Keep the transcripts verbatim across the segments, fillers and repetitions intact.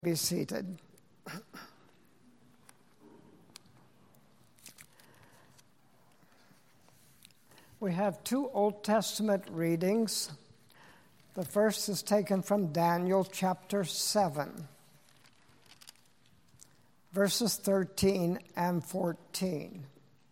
Be seated. We have two Old Testament readings. The first is taken from Daniel chapter seven, verses thirteen and fourteen.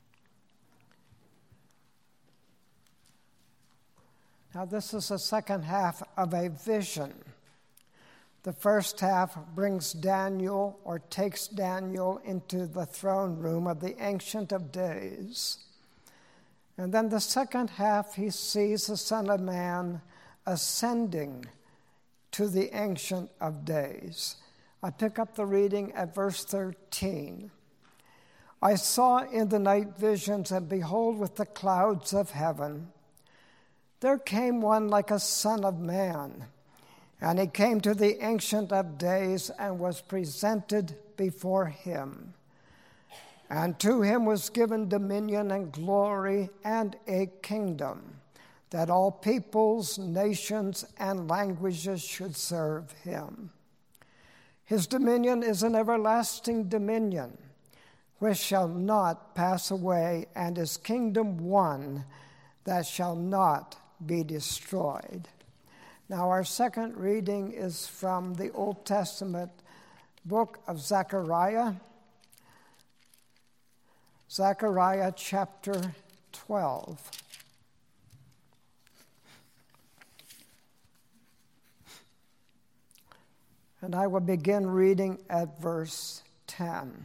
Now, this is the second half of a vision. The first half brings Daniel, or takes Daniel, into the throne room of the Ancient of Days. And then the second half, he sees the Son of Man ascending to the Ancient of Days. I pick up the reading at verse thirteen. I saw in the night visions, and behold, with the clouds of heaven, there came one like a son of man. And he came to the Ancient of Days and was presented before him. And to him was given dominion and glory and a kingdom, that all peoples, nations, and languages should serve him. His dominion is an everlasting dominion, which shall not pass away, and his kingdom one that shall not be destroyed. Now, our second reading is from the Old Testament book of Zechariah, Zechariah chapter twelve. And I will begin reading at verse ten.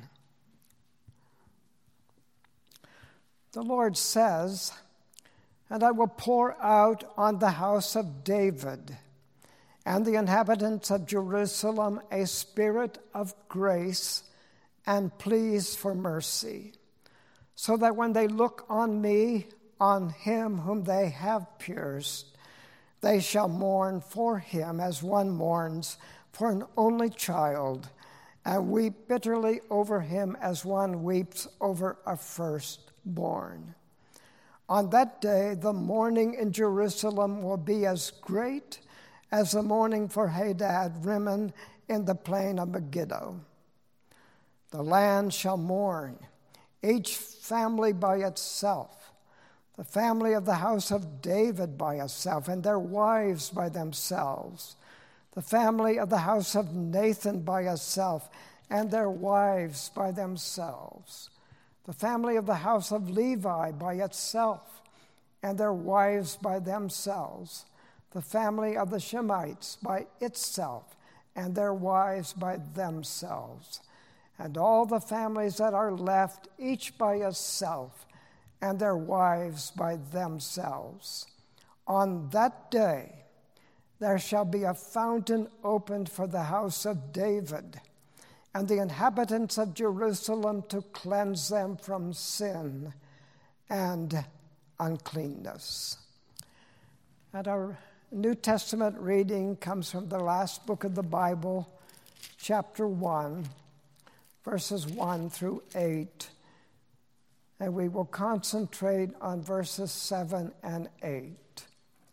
The Lord says, "And I will pour out on the house of David and the inhabitants of Jerusalem a spirit of grace and pleas for mercy, so that when they look on me, on him whom they have pierced, they shall mourn for him as one mourns for an only child, and weep bitterly over him as one weeps over a firstborn. On that day, the mourning in Jerusalem will be as great as the mourning for Hadad Rimmon in the plain of Megiddo. The land shall mourn, each family by itself, the family of the house of David by itself, and their wives by themselves, the family of the house of Nathan by itself, and their wives by themselves, the family of the house of Levi by itself, and their wives by themselves, the family of the Shemites by itself, and their wives by themselves, and all the families that are left, each by itself, and their wives by themselves. On that day there shall be a fountain opened for the house of David, and the inhabitants of Jerusalem to cleanse them from sin and uncleanness." And our New Testament reading comes from the last book of the Bible, chapter one, verses one through eight. And we will concentrate on verses seven and eight.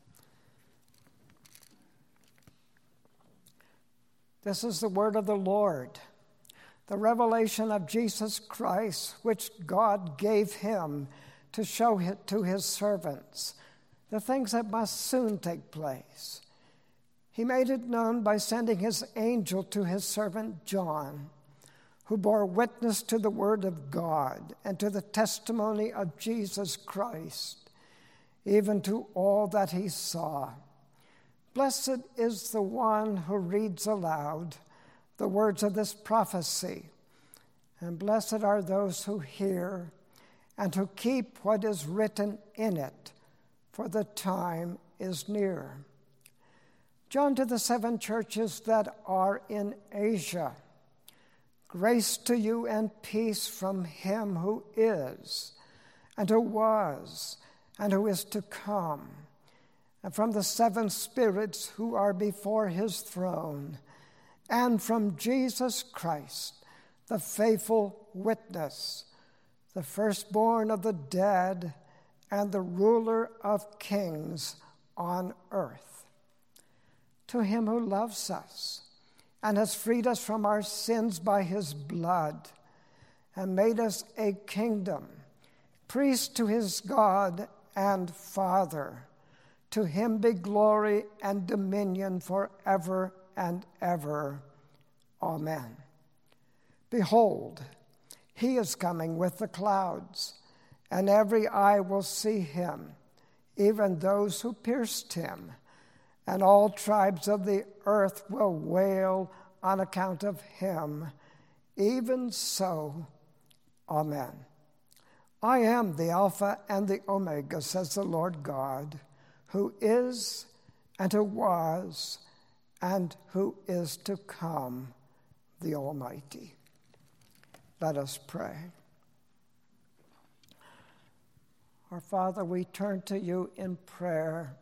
This is the word of the Lord. The revelation of Jesus Christ, which God gave him to show to his servants the things that must soon take place. He made it known by sending his angel to his servant John, who bore witness to the word of God and to the testimony of Jesus Christ, even to all that he saw. Blessed is the one who reads aloud the words of this prophecy, and blessed are those who hear and who keep what is written in it, for the time is near. John to the seven churches that are in Asia, grace to you and peace from him who is, and who was, and who is to come, and from the seven spirits who are before his throne, and from Jesus Christ, the faithful witness, the firstborn of the dead, and the ruler of kings on earth. To him who loves us and has freed us from our sins by his blood, and made us a kingdom, priest to his God and Father. To him be glory and dominion forever and ever. Amen. Behold, he is coming with the clouds, and every eye will see him, even those who pierced him, and all tribes of the earth will wail on account of him. Even so, amen. I am the Alpha and the Omega, says the Lord God, who is and who was and who is to come, the Almighty. Let us pray. Our Father, we turn to you in prayer.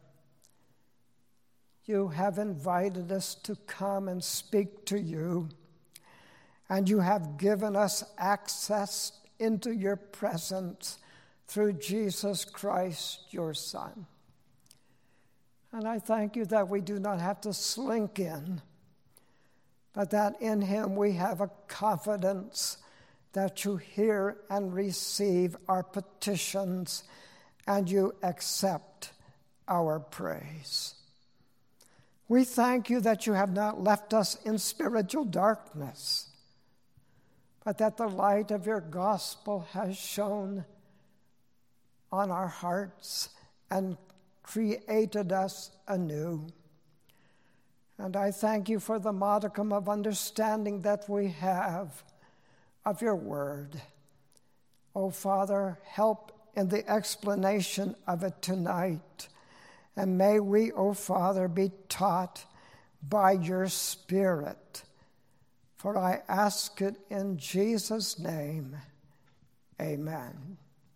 You have invited us to come and speak to you, and you have given us access into your presence through Jesus Christ, your Son. And I thank you that we do not have to slink in, but that in him we have a confidence that you hear and receive our petitions and you accept our praise. We thank you that you have not left us in spiritual darkness, but that the light of your gospel has shone on our hearts and created us anew. And I thank you for the modicum of understanding that we have of your word. Oh, Father, help in the explanation of it tonight. And may we, oh Father, be taught by your Spirit. For I ask it in Jesus' name. Amen.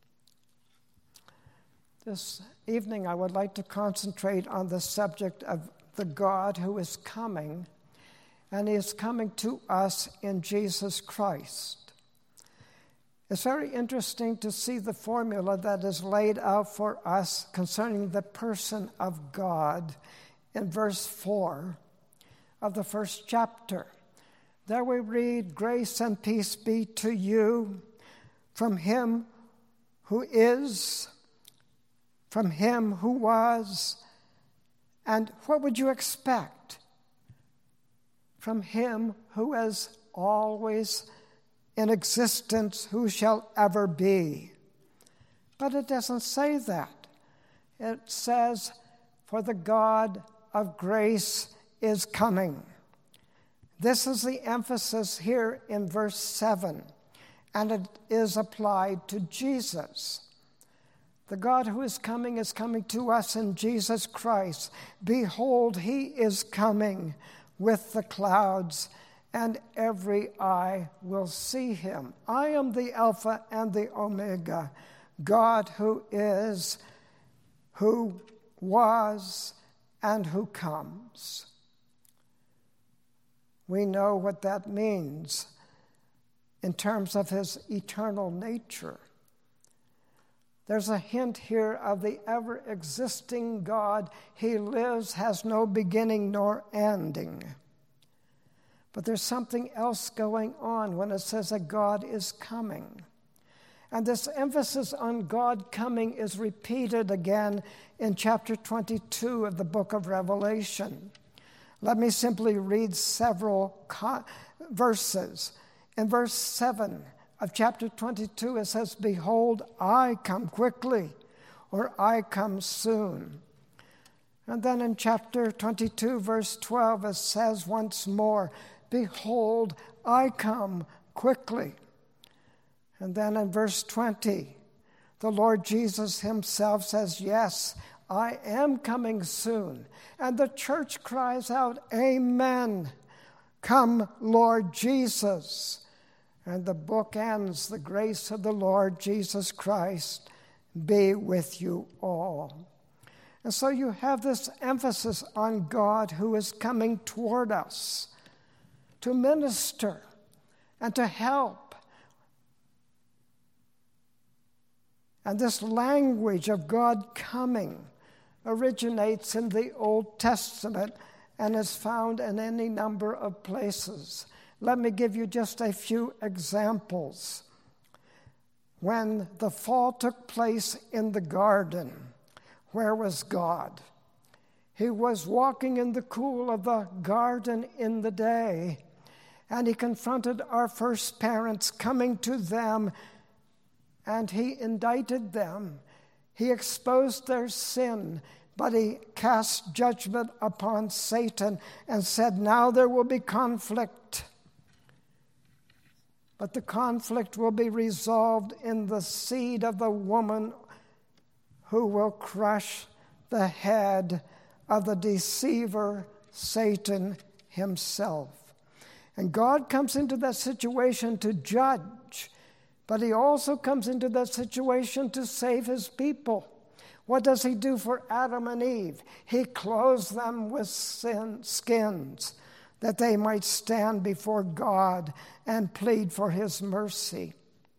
This evening I would like to concentrate on the subject of the God who is coming, and he is coming to us in Jesus Christ. It's very interesting to see the formula that is laid out for us concerning the person of God in verse four of the first chapter. There we read, "Grace and peace be to you from him who is, from him who was," and what would you expect? From him who is always in existence, who shall ever be. But it doesn't say that. It says, for the God of grace is coming. This is the emphasis here in verse seven, and it is applied to Jesus. The God who is coming is coming to us in Jesus Christ. Behold, he is coming with the clouds, and every eye will see him. I am the Alpha and the Omega, God who is, who was, and who comes. We know what that means in terms of his eternal nature. There's a hint here of the ever-existing God. He lives, has no beginning nor ending. But there's something else going on when it says that God is coming. And this emphasis on God coming is repeated again in chapter twenty-two of the book of Revelation. Let me simply read several co- verses. In verse seven of chapter twenty-two, it says, "Behold, I come quickly," or "I come soon." And then in chapter twenty-two, verse twelve, it says once more, "Behold, I come quickly." And then in verse twenty, the Lord Jesus himself says, "Yes, I am coming soon." And the church cries out, "Amen. Come, Lord Jesus." And the book ends, "The grace of the Lord Jesus Christ be with you all." And so you have this emphasis on God who is coming toward us to minister and to help. And this language of God coming originates in the Old Testament and is found in any number of places. Let me give you just a few examples. When the fall took place in the garden, where was God? He was walking in the cool of the garden in the day, and he confronted our first parents, coming to them, and he indicted them. He exposed their sin, but he cast judgment upon Satan and said, now there will be conflict. But the conflict will be resolved in the seed of the woman who will crush the head of the deceiver, Satan himself. And God comes into that situation to judge, but he also comes into that situation to save his people. What does he do for Adam and Eve? He clothes them with sin, skins, that they might stand before God and plead for his mercy.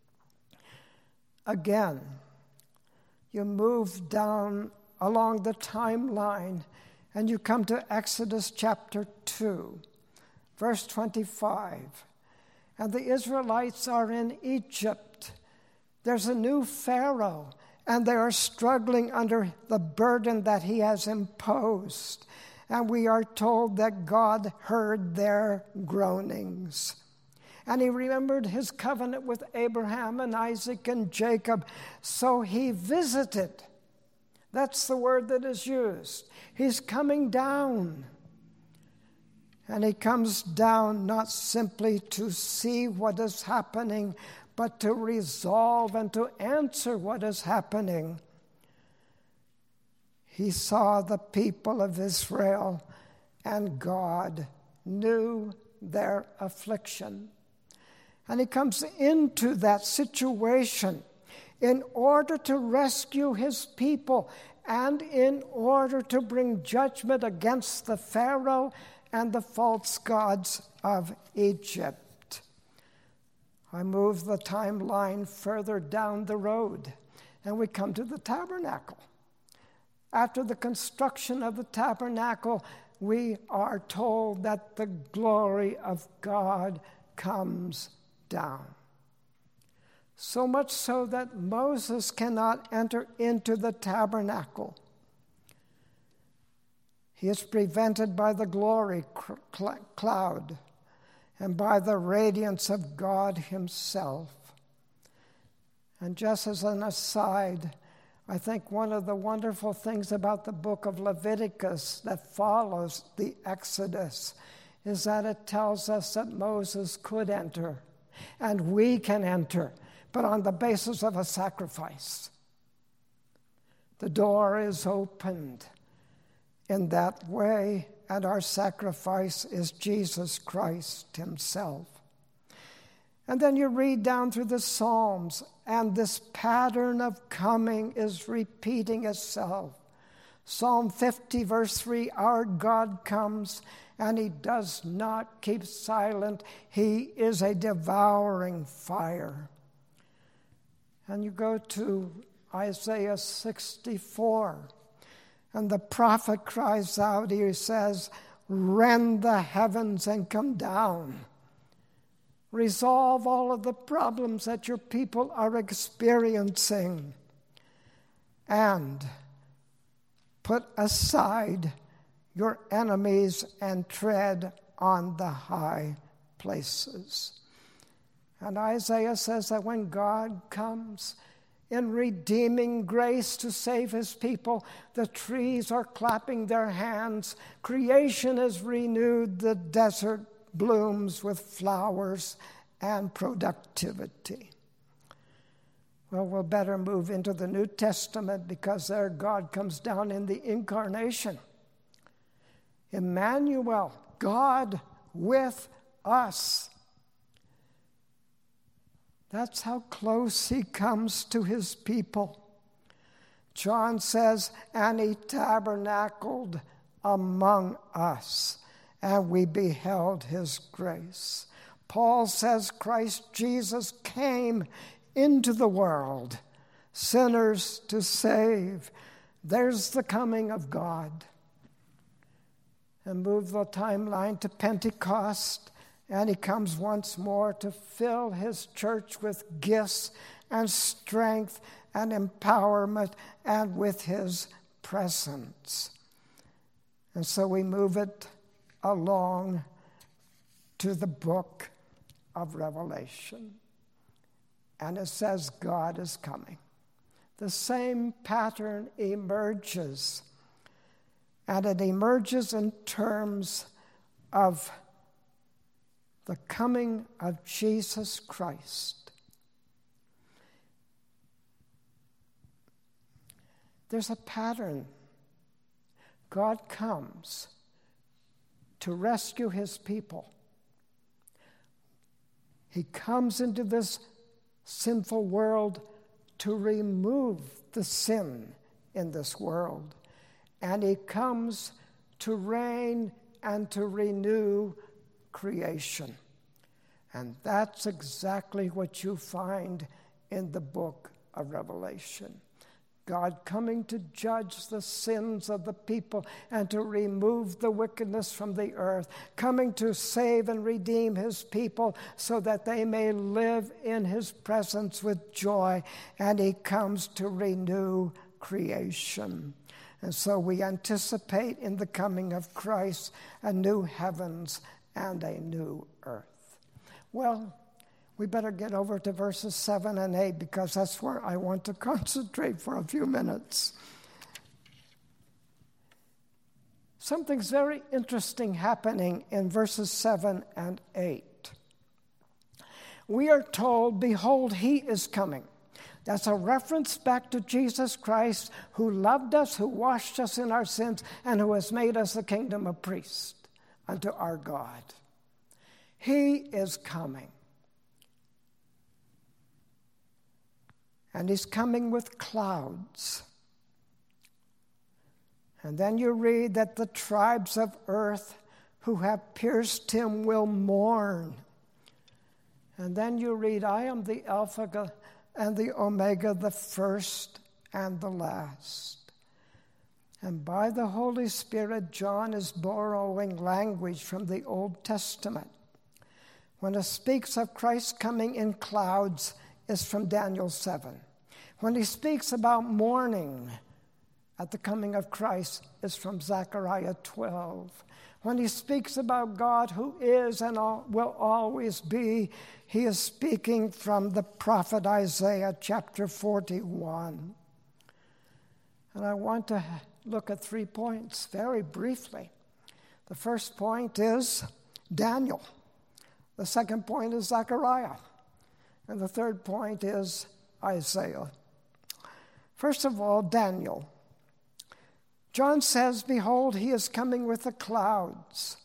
Again, you move down along the timeline and you come to Exodus chapter two, verse twenty-five. And the Israelites are in Egypt. There's a new Pharaoh, and they are struggling under the burden that he has imposed. And we are told that God heard their groanings. And he remembered his covenant with Abraham and Isaac and Jacob. So he visited. That's the word that is used. He's coming down. And he comes down not simply to see what is happening, but to resolve and to answer what is happening. He saw the people of Israel, and God knew their affliction. And he comes into that situation in order to rescue his people and in order to bring judgment against the Pharaoh and the false gods of Egypt. I move the timeline further down the road, and we come to the tabernacle. After the construction of the tabernacle, we are told that the glory of God comes down. So much so that Moses cannot enter into the tabernacle. He is prevented by the glory cloud and by the radiance of God himself. And just as an aside, I think one of the wonderful things about the book of Leviticus that follows the Exodus is that it tells us that Moses could enter, and we can enter, but on the basis of a sacrifice. The door is opened in that way, and our sacrifice is Jesus Christ himself. And then you read down through the Psalms, and this pattern of coming is repeating itself. Psalm fifty, verse three, our God comes, and he does not keep silent. He is a devouring fire. And you go to Isaiah sixty-four, and the prophet cries out, he says, rend the heavens and come down. Resolve all of the problems that your people are experiencing. And put aside your enemies and tread on the high places. And Isaiah says that when God comes in redeeming grace to save his people, the trees are clapping their hands, creation is renewed, the desert blooms with flowers and productivity. Well, we'll better move into the New Testament, because there God comes down in the incarnation. Emmanuel, God with us. That's how close he comes to his people. John says, and he tabernacled among us, and we beheld his grace. Paul says Christ Jesus came into the world, sinners to save. There's the coming of God. and move the timeline to Pentecost, and he comes once more to fill his church with gifts and strength and empowerment and with his presence. And so we move it along to the book of Revelation. And it says God is coming. The same pattern emerges. And it emerges in terms of the coming of Jesus Christ. There's a pattern. God comes to rescue his people. He comes into this sinful world to remove the sin in this world. And he comes to reign and to renew creation. And that's exactly what you find in the book of Revelation. God coming to judge the sins of the people and to remove the wickedness from the earth, coming to save and redeem his people so that they may live in his presence with joy, and he comes to renew creation. And so we anticipate in the coming of Christ a new heavens and a new earth. Well, we better get over to verses seven and eight because that's where I want to concentrate for a few minutes. Something's very interesting happening in verses seven and eight. We are told, behold, he is coming. That's a reference back to Jesus Christ, who loved us, who washed us in our sins, and who has made us a kingdom of priests unto our God. He is coming. And he's coming with clouds. And then you read that the tribes of earth who have pierced him will mourn. And then you read, I am the Alpha and the Omega, the first and the last. And by the Holy Spirit, John is borrowing language from the Old Testament. When it speaks of Christ coming in clouds, is from Daniel seven. When he speaks about mourning at the coming of Christ, is from Zechariah twelve. When he speaks about God who is and will always be, he is speaking from the prophet Isaiah chapter forty-one. And I want to look at three points very briefly. The first point is Daniel. The second point is Zechariah. And the third point is Isaiah. First of all, Daniel. John says, behold, he is coming with the clouds.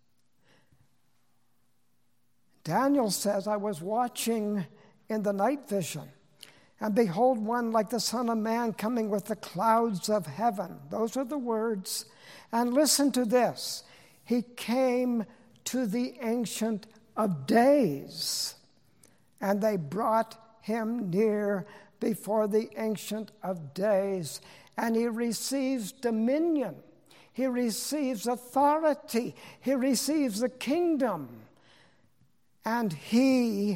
Daniel says, I was watching in the night vision, and behold, one like the Son of Man coming with the clouds of heaven. Those are the words. And listen to this. He came to the Ancient of Days, and they brought him near before the Ancient of Days, and he receives dominion. He receives authority. He receives a kingdom, and he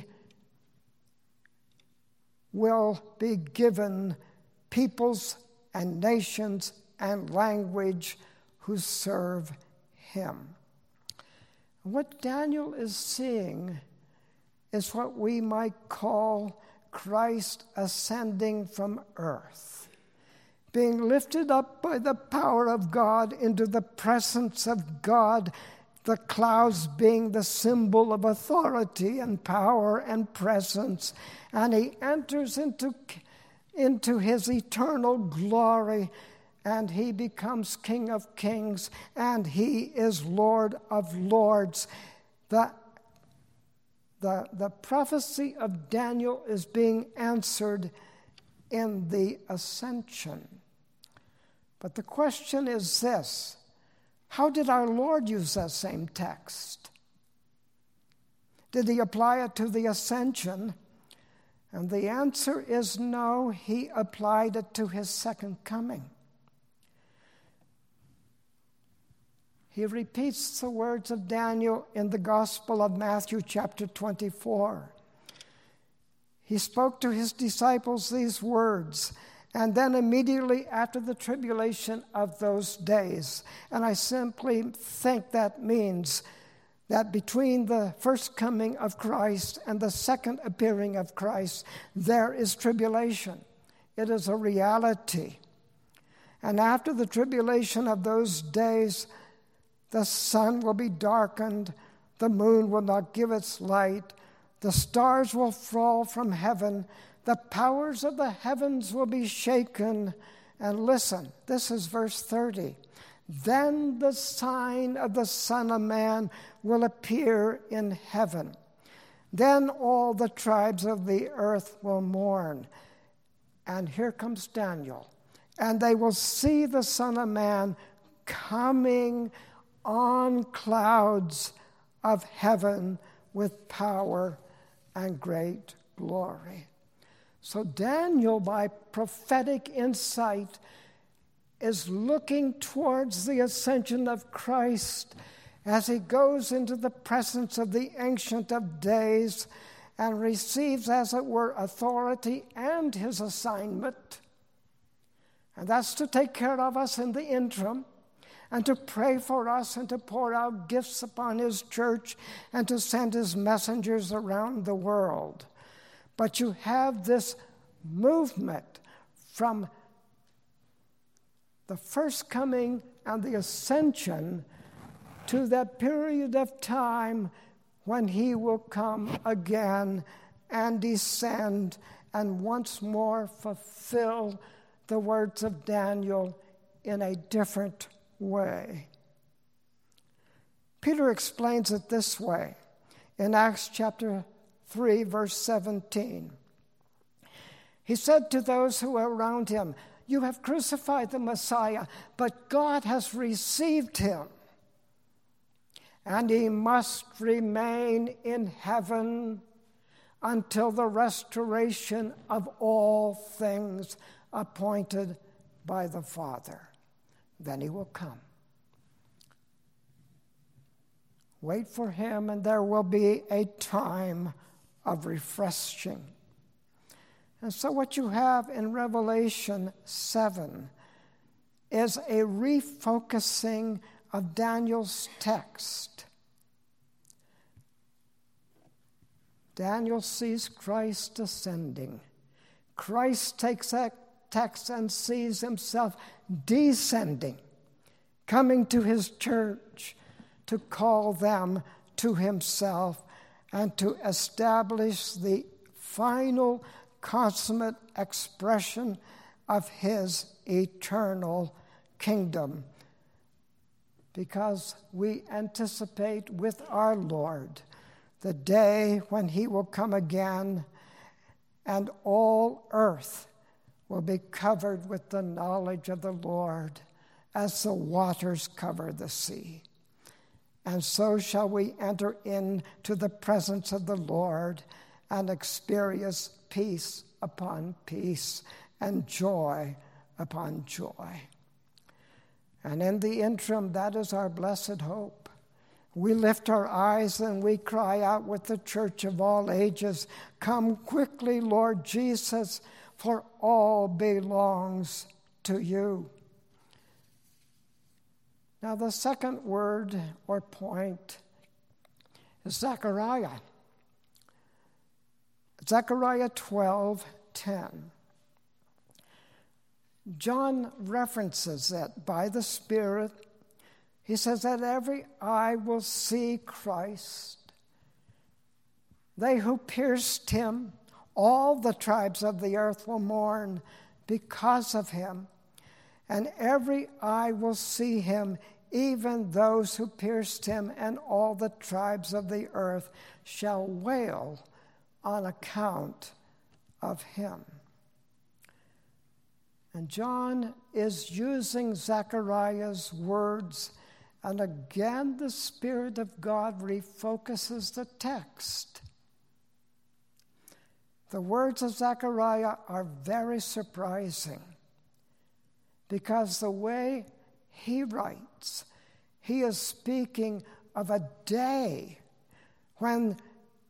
will be given peoples and nations and language who serve him. What Daniel is seeing is what we might call Christ ascending from earth, being lifted up by the power of God into the presence of God, the clouds being the symbol of authority and power and presence, and he enters into, into his eternal glory, and he becomes King of Kings, and he is Lord of Lords. The The, the prophecy of Daniel is being answered in the ascension. But the question is this: how did our Lord use that same text? Did he apply it to the ascension? And the answer is no, he applied it to his second coming. he repeats the words of Daniel in the Gospel of Matthew chapter twenty-four. He spoke to his disciples these words, and then immediately after the tribulation of those days. And I simply think that means that between the first coming of Christ and the second appearing of Christ, there is tribulation. It is a reality. And after the tribulation of those days, the sun will be darkened, the moon will not give its light, the stars will fall from heaven, the powers of the heavens will be shaken. And listen, this is verse thirty. Then the sign of the Son of Man will appear in heaven. Then all the tribes of the earth will mourn. And here comes Daniel. And they will see the Son of Man coming on clouds of heaven with power and great glory. So Daniel, by prophetic insight, is looking towards the ascension of Christ as he goes into the presence of the Ancient of Days and receives, as it were, authority and his assignment. And that's to take care of us in the interim, and to pray for us, and to pour out gifts upon his church, and to send his messengers around the world. But you have this movement from the first coming and the ascension to that period of time when he will come again and descend and once more fulfill the words of Daniel in a different way. Peter explains it this way in Acts chapter three, verse seventeen. He said to those who were around him, "You have crucified the Messiah, but God has received him, and he must remain in heaven until the restoration of all things appointed by the Father. Then he will come." Wait for him, and there will be a time of refreshing. And so what you have in Revelation seven is a refocusing of Daniel's text. Daniel sees Christ ascending. Christ takes that text and sees himself descending, coming to his church to call them to himself and to establish the final consummate expression of his eternal kingdom. Because we anticipate with our Lord the day when he will come again and all earth will be covered with the knowledge of the Lord as the waters cover the sea. And so shall we enter into the presence of the Lord and experience peace upon peace and joy upon joy. And in the interim, that is our blessed hope. We lift our eyes and we cry out with the church of all ages, "Come quickly, Lord Jesus, for all belongs to you." Now, the second word or point is Zechariah. Zechariah twelve ten. John references it by the Spirit. He says that every eye will see Christ. They who pierced him, all the tribes of the earth will mourn because of him. And every eye will see him, even those who pierced him, and all the tribes of the earth shall wail on account of him. And John is using Zechariah's words, and again the Spirit of God refocuses the text. The words of Zechariah are very surprising, because the way he writes, he is speaking of a day when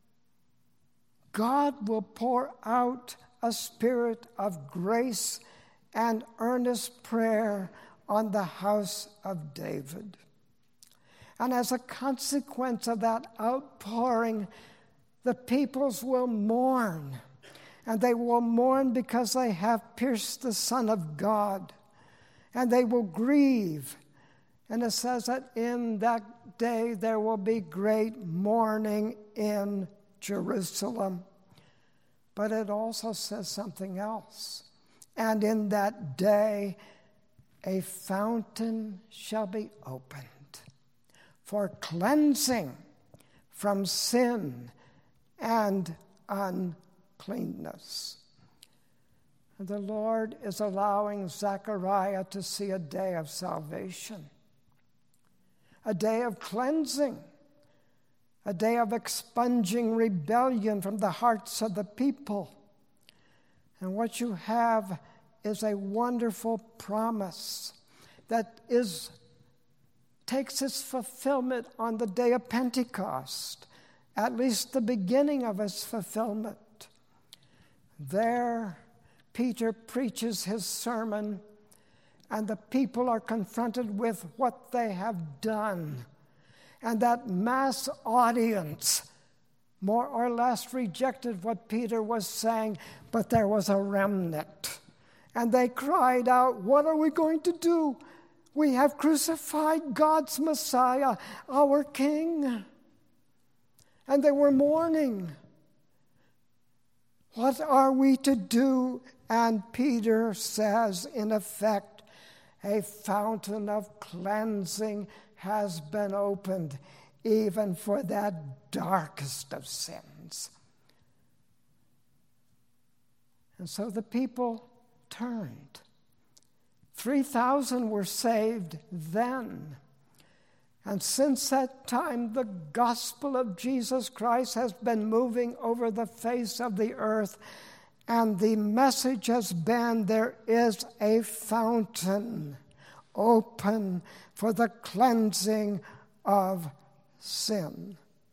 God will pour out a spirit of grace and earnest prayer on the house of David. And as a consequence of that outpouring, the peoples will mourn. And they will mourn because they have pierced the Son of God. And they will grieve. And it says that in that day there will be great mourning in Jerusalem. But it also says something else. And in that day a fountain shall be opened for cleansing from sin and uncleanness. And the Lord is allowing Zechariah to see a day of salvation, a day of cleansing, a day of expunging rebellion from the hearts of the people. And what you have is a wonderful promise that is takes its fulfillment on the day of Pentecost, at least the beginning of its fulfillment. There, Peter preaches his sermon, and the people are confronted with what they have done. And that mass audience more or less rejected what Peter was saying, but there was a remnant. And they cried out, "What are we going to do? We have crucified God's Messiah, our King." And they were mourning. What are we to do? And Peter says, in effect, a fountain of cleansing has been opened, even for that darkest of sins. And so the people turned. three thousand were saved then. And since that time, the gospel of Jesus Christ has been moving over the face of the earth. And the message has been, there is a fountain open for the cleansing of sin.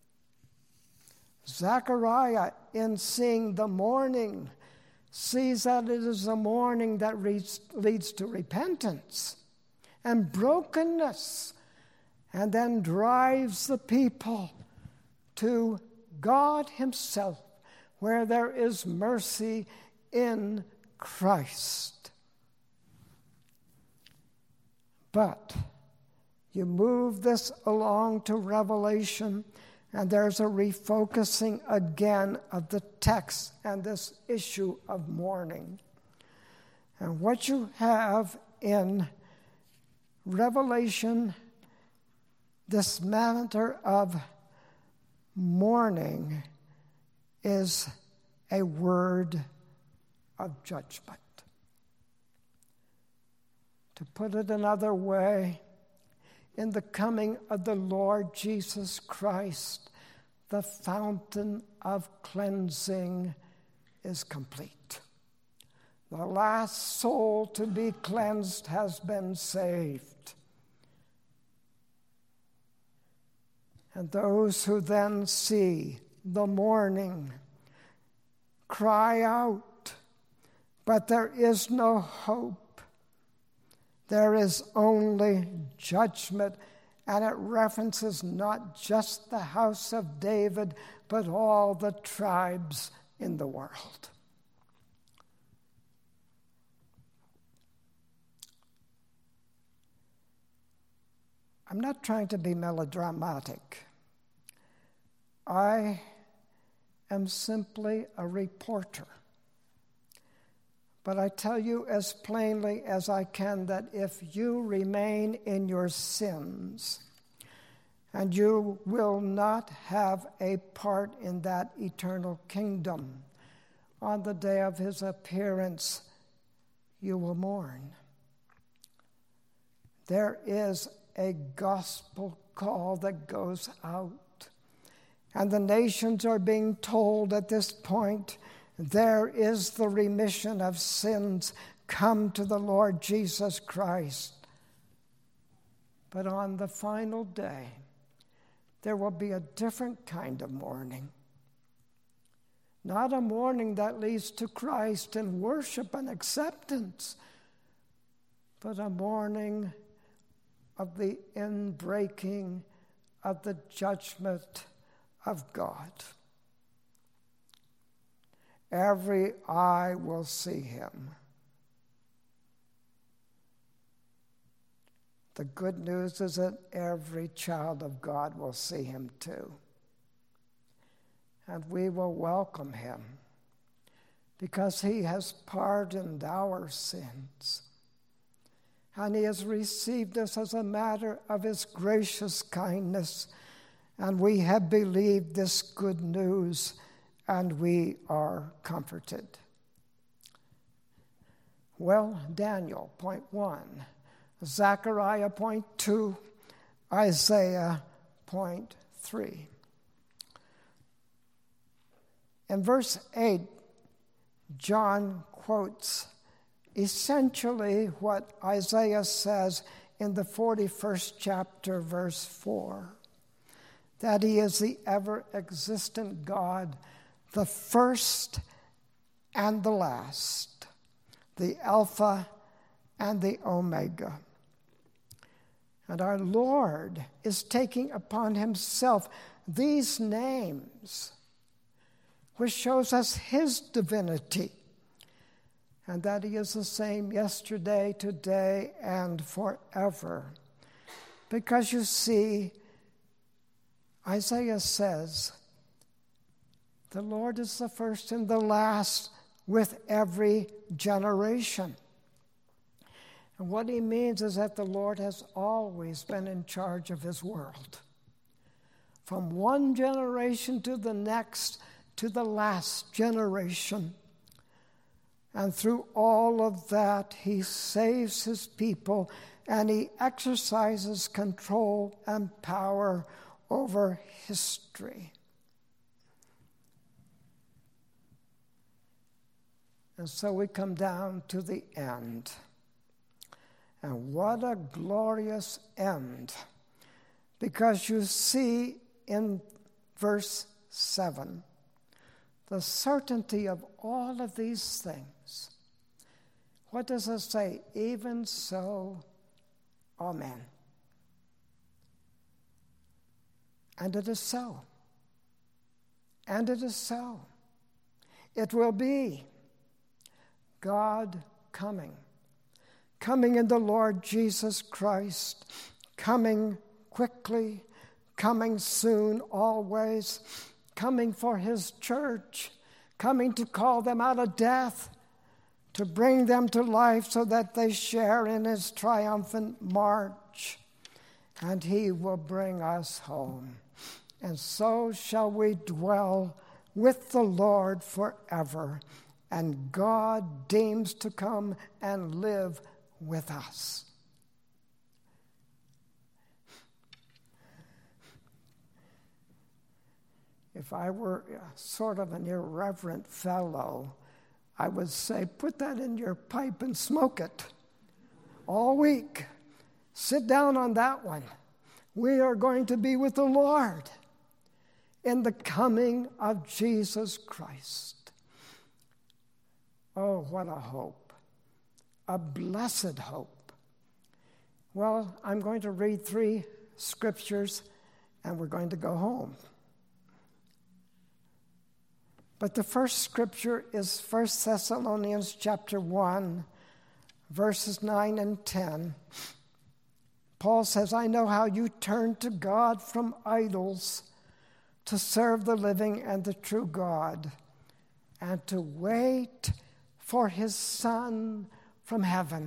Zechariah, in seeing the mourning, sees that it is a mourning that leads, leads to repentance and brokenness, and then drives the people to God himself, where there is mercy in Christ. But you move this along to Revelation, and there's a refocusing again of the text and this issue of mourning. And what you have in Revelation, this matter of mourning, is a word of judgment. To put it another way, in the coming of the Lord Jesus Christ, the fountain of cleansing is complete. The last soul to be cleansed has been saved. And those who then see the mourning cry out, but there is no hope. There is only judgment, and it references not just the house of David, but all the tribes in the world. I'm not trying to be melodramatic. I am simply a reporter. But I tell you as plainly as I can that if you remain in your sins, and you will not have a part in that eternal kingdom, on the day of his appearance, you will mourn. There is a gospel call that goes out, and the nations are being told at this point, there is the remission of sins. Come to the Lord Jesus Christ. But on the final day, there will be a different kind of mourning. Not a mourning that leads to Christ and worship and acceptance, but a mourning of the inbreaking of the judgment of God. Every eye will see him. The good news is that every child of God will see him too. And we will welcome him because he has pardoned our sins. And he has received us as a matter of his gracious kindness. And we have believed this good news, and we are comforted. Well, Daniel, point one. Zechariah, point two. Isaiah, point three. In verse eight, John quotes essentially what Isaiah says in the forty-first chapter, verse four, that he is the ever-existent God, the first and the last, the Alpha and the Omega. And our Lord is taking upon himself these names, which shows us his divinity, and that he is the same yesterday, today, and forever. Because you see, Isaiah says, the Lord is the first and the last with every generation. And what he means is that the Lord has always been in charge of his world. From one generation to the next, to the last generation. And through all of that, he saves his people and he exercises control and power over history. And so we come down to the end. And what a glorious end. Because you see in verse seven, the certainty of all of these things. What does it say? Even so, amen. And it is so. And it is so. It will be. God coming. Coming in the Lord Jesus Christ. Coming quickly. Coming soon, always. Coming for his church. Coming to call them out of death. To bring them to life so that they share in his triumphant march. And he will bring us home. And so shall we dwell with the Lord forever. And God deems to come and live with us. If I were sort of an irreverent fellow, I would say, put that in your pipe and smoke it all week. Sit down on that one. We are going to be with the Lord in the coming of Jesus Christ. Oh, what a hope. A blessed hope. Well, I'm going to read three scriptures and we're going to go home. But the first scripture is First Thessalonians chapter one, verses nine and ten. Paul says, I know how you turned to God from idols to serve the living and the true God, and to wait for his Son from heaven.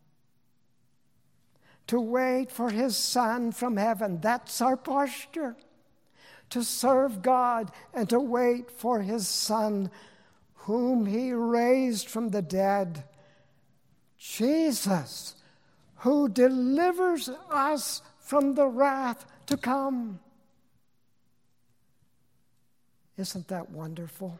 To wait for his Son from heaven. That's our posture. To serve God and to wait for his Son, whom he raised from the dead. Jesus, who delivers us from the wrath to come. Isn't that wonderful?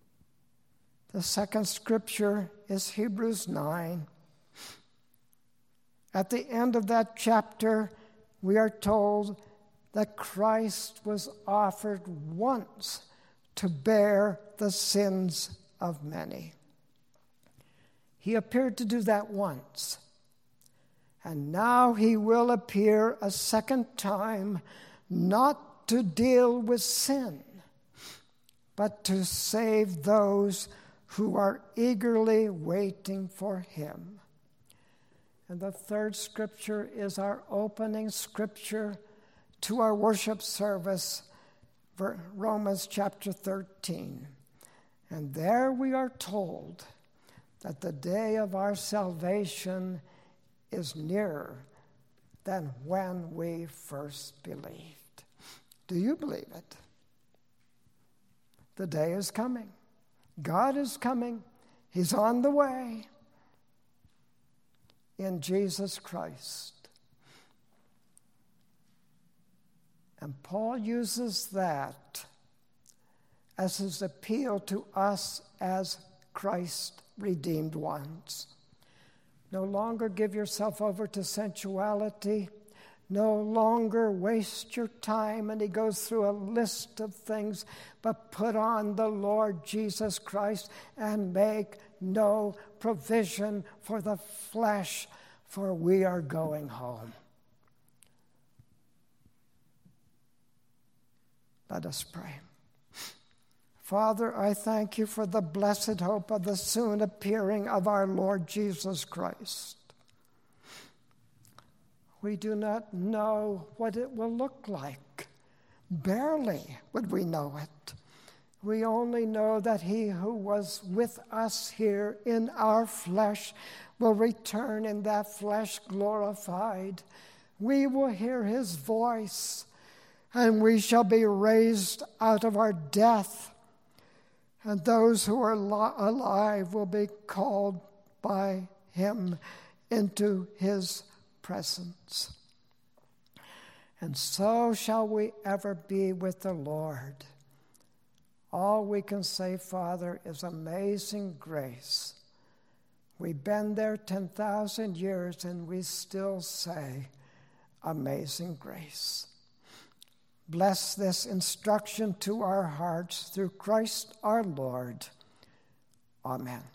The second scripture is Hebrews nine. At the end of that chapter, we are told that Christ was offered once to bear the sins of many. He appeared to do that once. And now he will appear a second time, not to deal with sin, but to save those who are eagerly waiting for him. And the third scripture is our opening scripture to our worship service, Romans chapter thirteen. And there we are told that the day of our salvation is nearer than when we first believed. Do you believe it? The day is coming. God is coming. He's on the way in Jesus Christ. And Paul uses that as his appeal to us as Christ redeemed ones. No longer give yourself over to sensuality. No longer waste your time. And he goes through a list of things, but put on the Lord Jesus Christ and make no provision for the flesh, for we are going home. Let us pray. Father, I thank you for the blessed hope of the soon appearing of our Lord Jesus Christ. We do not know what it will look like. Barely would we know it. We only know that he who was with us here in our flesh will return in that flesh glorified. We will hear his voice, and we shall be raised out of our death. And those who are alive will be called by him into his presence. And so shall we ever be with the Lord. All we can say, Father, is amazing grace. We've been there ten thousand years and we still say, amazing grace. Bless this instruction to our hearts through Christ our Lord. Amen.